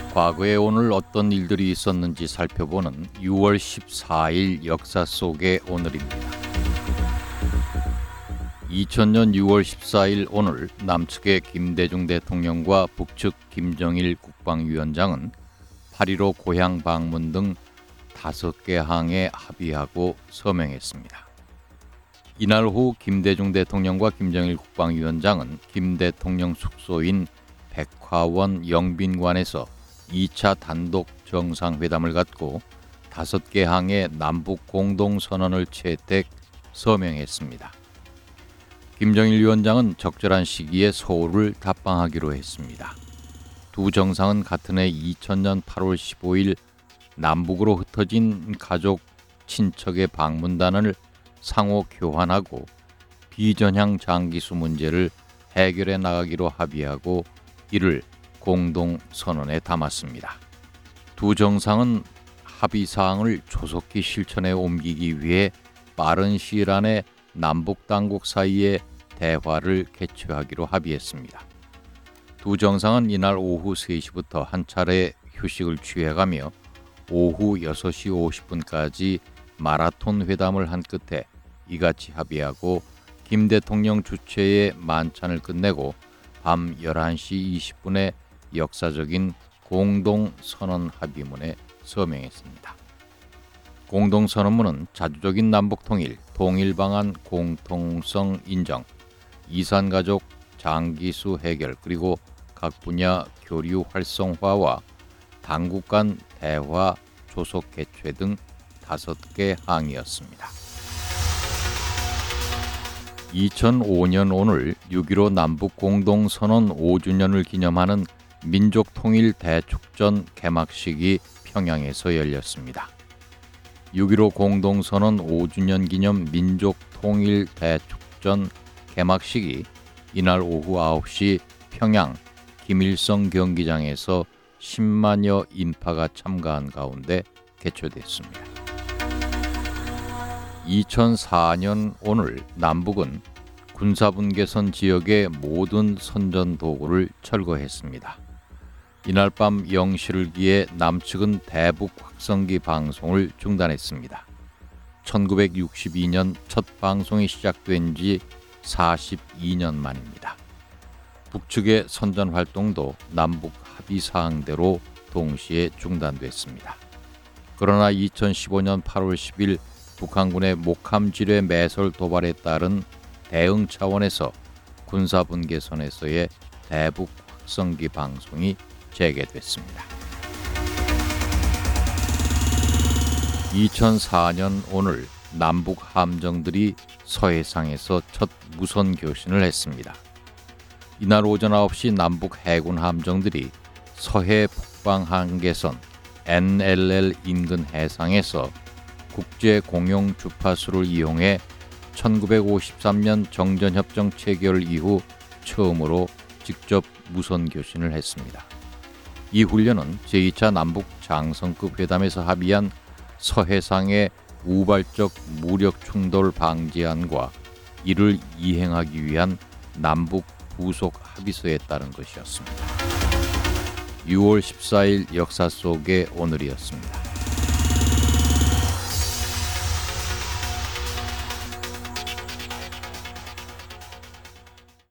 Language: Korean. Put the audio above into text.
과거에 오늘 어떤 일들이 있었는지 살펴보는 6월 14일 역사 속의 오늘입니다. 2000년 6월 14일 오늘 남측의 김대중 대통령과 북측 김정일 국방위원장은 8.15 고향 방문 등 5개 항에 합의하고 서명했습니다. 이날 오후 김대중 대통령과 김정일 국방위원장은 김 대통령 숙소인 백화원 영빈관에서 2차 단독 정상회담을 갖고 5개 항의 남북 공동선언을 채택 서명했습니다. 김정일 위원장은 적절한 시기에 서울을 답방하기로 했습니다. 두 정상은 같은 해 2000년 8월 15일 남북으로 흩어진 가족, 친척의 방문단을 상호 교환하고 비전향 장기수 문제를 해결해 나가기로 합의하고 이를 공동선언에 담았습니다. 두 정상은 합의사항을 조속히 실천에 옮기기 위해 빠른 시일 안에 남북 당국 사이에 대화를 개최하기로 합의했습니다. 두 정상은 이날 오후 3시부터 한 차례 휴식을 취해가며 오후 6시 50분까지 마라톤 회담을 한 끝에 이같이 합의하고 김 대통령 주최의 만찬을 끝내고 밤 11시 20분에 역사적인 공동선언 합의문에 서명했습니다. 공동선언문은 자주적인 남북통일, 통일방안 공통성 인정, 이산가족 장기수 해결 그리고 각 분야 교류 활성화와 당국 간 대화 조속 개최 등 5개 항이었습니다. 2005년 오늘 6.15 남북 공동선언 5주년을 기념하는 민족통일 대축전 개막식이 평양에서 열렸습니다. 6.15 공동선언 5주년 기념 민족통일 대축전 개막식이 이날 오후 9시 평양 김일성 경기장에서 10만여 인파가 참가한 가운데 개최됐습니다. 2004년 오늘 남북은 군사분계선 지역의 모든 선전 도구를 철거했습니다. 이날 밤 0시를 기해 남측은 대북 확성기 방송을 중단했습니다. 1962년 첫 방송이 시작된 지 42년 만입니다. 북측의 선전 활동도 남북 합의 사항대로 동시에 중단됐습니다. 그러나 2015년 8월 10일 북한군의 목함지뢰 매설 도발에 따른 대응 차원에서 군사분계선에서의 대북 확성기 방송이 재개됐습니다. 2004년 오늘 남북 함정들이 서해상에서 첫 무선 교신을 했습니다. 이날 오전 9시 남북 해군 함정들이 서해 북방 한계선 NLL 인근 해상에서 국제 공용 주파수를 이용해 1953년 정전협정 체결 이후 처음으로 직접 무선 교신을 했습니다. 이 훈련은 제2차 남북 장성급 회담에서 합의한 서해상의 우발적 무력 충돌 방지안과 이를 이행하기 위한 남북 부속 합의서에 따른 것이었습니다. 6월 14일 역사 속의 오늘이었습니다.